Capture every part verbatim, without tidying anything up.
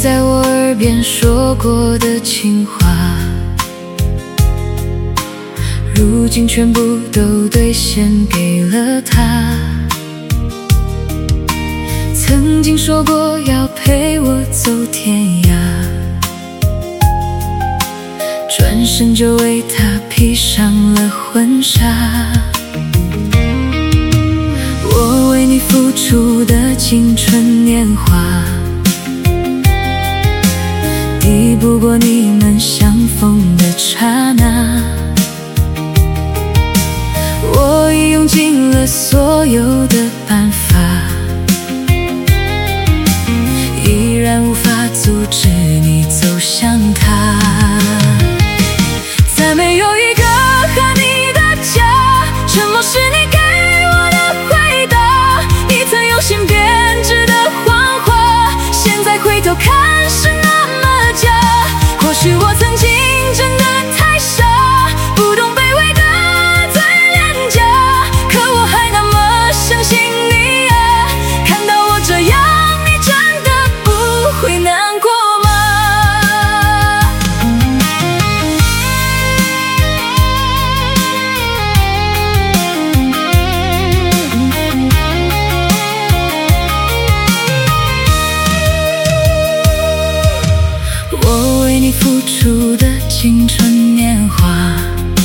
在我耳边说过的情话，如今全部都兑现给了他。曾经说过要陪我走天涯，转身就为他披上了婚纱。我为你付出的青春年华，抵不过你们相逢的刹那。我已用尽了所有的办法，依然无法阻止你走向他。再没有一个和你的家，沉默是你给我的回答。你曾用心编织的谎话，现在回头看是那么假。或许我曾经真的太傻，不懂卑微的最廉价，可我还那么相信你啊。看到我这样，你真的不会难过吗？我为你付出的青春年华，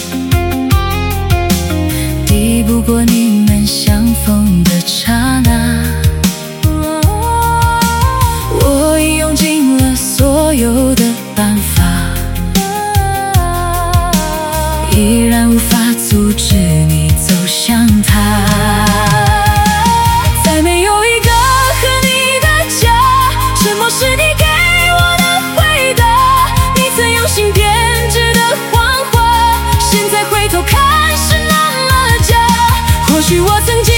抵不过你们相逢的刹那。我已用尽了所有的办法，依然无法阻止你走向他。再没有一个和你的家，沉默是你给我的回答。你曾用心编织的谎话，现在回头看是那么假。或许我曾经